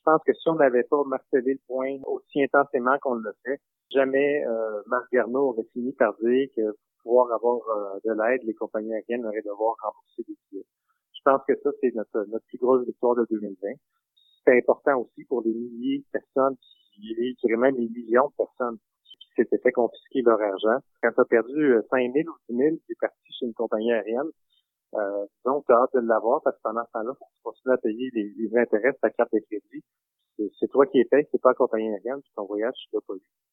pense que si on n'avait pas martelé le point aussi intensément qu'on l'a fait, jamais Marc Garneau aurait fini par dire que pour pouvoir avoir de l'aide, les compagnies aériennes auraient devoir rembourser des billets. Je pense que ça, c'est notre plus grosse victoire de 2020. C'est important aussi pour les milliers de personnes, je dirais même les millions de personnes qui s'étaient fait confisquer leur argent. Quand tu as perdu 5 000 ou 10 000, tu es parti chez une compagnie aérienne. Donc, tu as hâte de l'avoir parce que pendant ce temps-là, tu continues à payer les intérêts de ta carte de crédit. C'est toi qui les payes, c'est pas la compagnie aérienne, puis ton voyage, tu l'as pas eu.